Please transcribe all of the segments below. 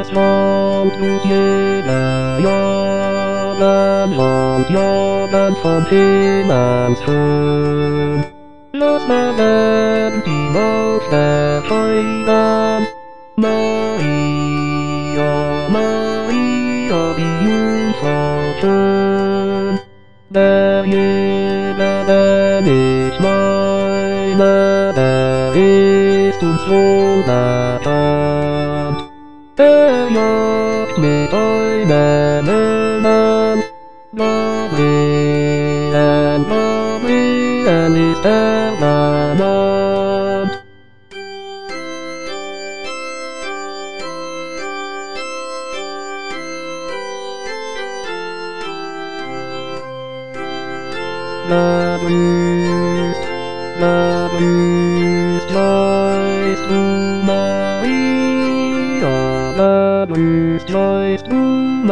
strand moet je naar jorden rond, jorden van hemelsgrond. Los maar den die mocht vergeuren. Maria, Maria, die Jungfrau schön. Der jene, der nicht meine, der ist uns wohlbekannt. Der jagt mit einem Eltern. Gabriel, Gabriel ist er benannt. Gegrüßt, gegrüßt seist du, Maria, gegrüßt seist du,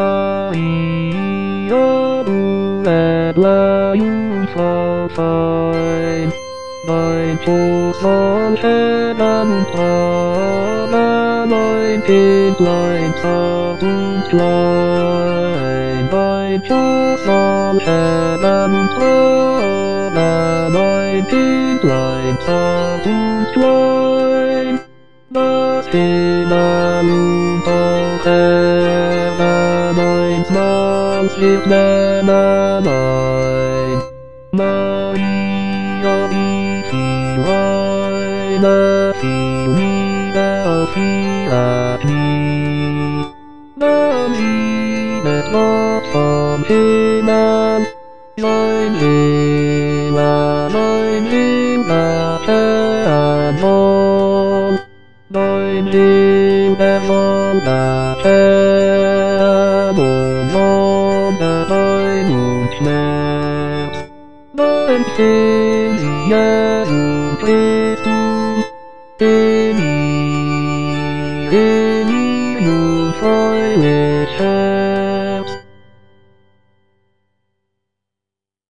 Maria, du edle Jungfrau fein. Dein Schoß soll hellen und tragen, dein Kindlein zart und klein. Dein Schoß soll hellen und tragen, dein Kindlein zart und klein. Das Himmel und auch Erde deins Manns wird nennen ein. Maria, wie viel Weine, viel Liebe auf ihrer Knie. Dann siehet Gott vom Himmel sein Himmler Herrn. Dein Himmler Sohn der Herrn, Leid und Schmerz. Dein Sinn sie Jesu Christus, in ihr jungfräulich Herz.